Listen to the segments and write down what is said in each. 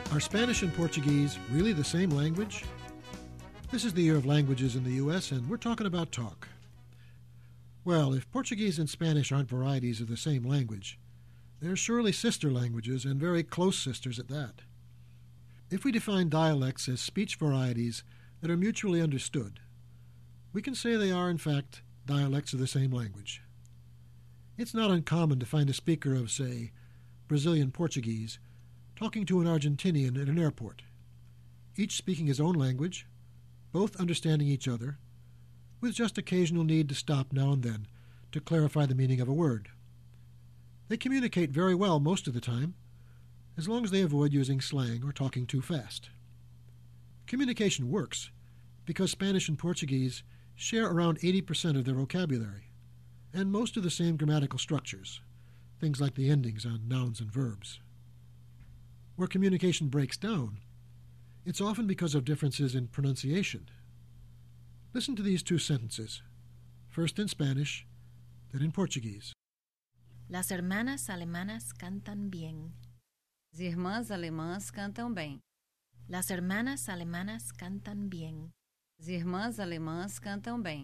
Are Spanish and Portuguese really the same language? This is the Year of Languages in the U.S., and we're talking about talk. Well, if Portuguese and Spanish aren't varieties of the same language, they're surely sister languages, and very close sisters at that. If we define dialects as speech varieties that are mutually understood, we can say they are, in fact, dialects of the same language. It's not uncommon to find a speaker of, say, Brazilian Portuguese talking to an Argentinian at an airport, each speaking his own language, both understanding each other, with just occasional need to stop now and then to clarify the meaning of a word. They communicate very well most of the time, as long as they avoid using slang or talking too fast. Communication works because Spanish and Portuguese share around 80% of their vocabulary, and most of the same grammatical structures, things like the endings on nouns and verbs. Where communication breaks down, it's often because of differences in pronunciation. Listen to these two sentences, first in Spanish, then in Portuguese. Las hermanas alemanas cantan bien. As irmãs alemãs cantam bem. Las hermanas alemanas cantan bien. As irmãs alemãs cantam bem.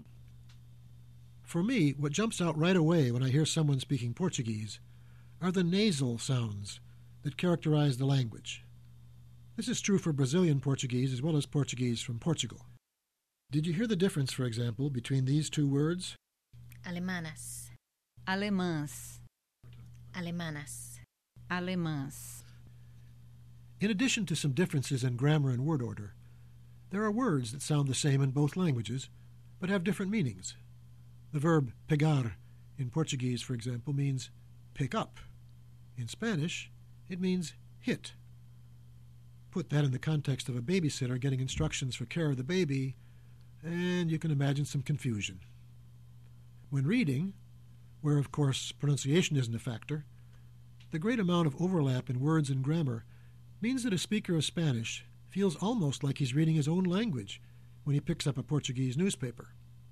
For me, what jumps out right away when I hear someone speaking Portuguese are the nasal sounds that characterize the language. This is true for Brazilian Portuguese as well as Portuguese from Portugal. Did you hear the difference, for example, between these two words? Alemanas. Alemãs. Alemanas. Alemãs. In addition to some differences in grammar and word order, there are words that sound the same in both languages, but have different meanings. The verb pegar in Portuguese, for example, means pick up. In Spanish, it means hit. Put that in the context of a babysitter getting instructions for care of the baby, and you can imagine some confusion. When reading, where of course pronunciation isn't a factor, the great amount of overlap in words and grammar means that a speaker of Spanish feels almost like he's reading his own language when he picks up a Portuguese newspaper.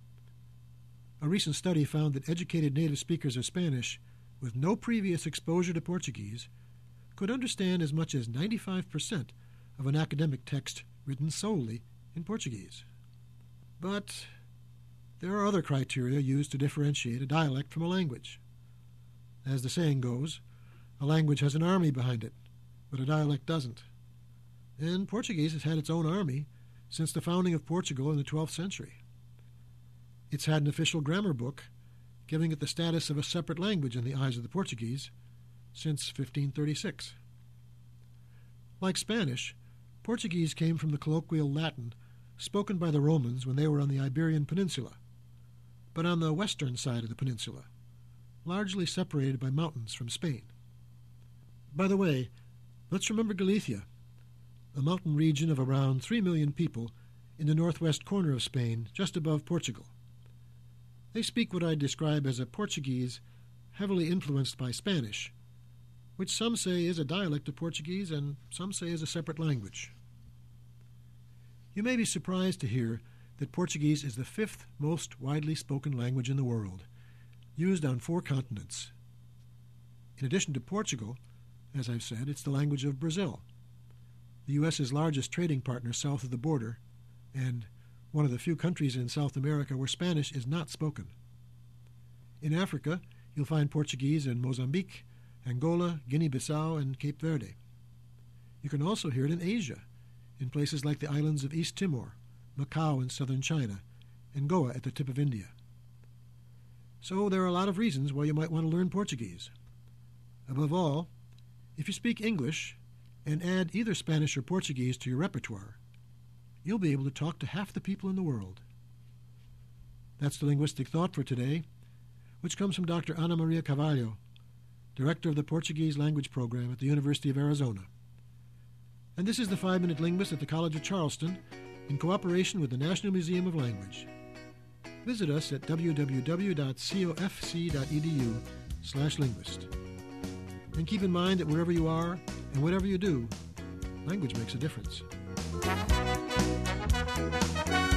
A recent study found that educated native speakers of Spanish with no previous exposure to Portuguese could understand as much as 95% of an academic text written solely in Portuguese. But there are other criteria used to differentiate a dialect from a language. As the saying goes, a language has an army behind it, but a dialect doesn't. And Portuguese has had its own army since the founding of Portugal in the 12th century. It's had an official grammar book, giving it the status of a separate language in the eyes of the Portuguese since 1536. Like Spanish, Portuguese came from the colloquial Latin spoken by the Romans when they were on the Iberian Peninsula, but on the western side of the peninsula, largely separated by mountains from Spain. By the way, let's remember Galicia, a mountain region of around 3 million people in the northwest corner of Spain, just above Portugal. They speak what I describe as a Portuguese heavily influenced by Spanish, which some say is a dialect of Portuguese and some say is a separate language. You may be surprised to hear that Portuguese is the 5th most widely spoken language in the world, used on 4 continents. In addition to Portugal, as I've said, it's the language of Brazil, the U.S.'s largest trading partner south of the border, and one of the few countries in South America where Spanish is not spoken. In Africa, you'll find Portuguese in Mozambique, Angola, Guinea-Bissau, and Cape Verde. You can also hear it in Asia, in places like the islands of East Timor, Macau in southern China, and Goa at the tip of India. So there are a lot of reasons why you might want to learn Portuguese. Above all, if you speak English and add either Spanish or Portuguese to your repertoire, you'll be able to talk to half the people in the world. That's the linguistic thought for today, which comes from Dr. Ana Maria Carvalho, Director of the Portuguese Language Program at the University of Arizona. And this is the 5-Minute Linguist at the College of Charleston in cooperation with the National Museum of Language. Visit us at www.cofc.edu/linguist. And keep in mind that wherever you are and whatever you do, language makes a difference.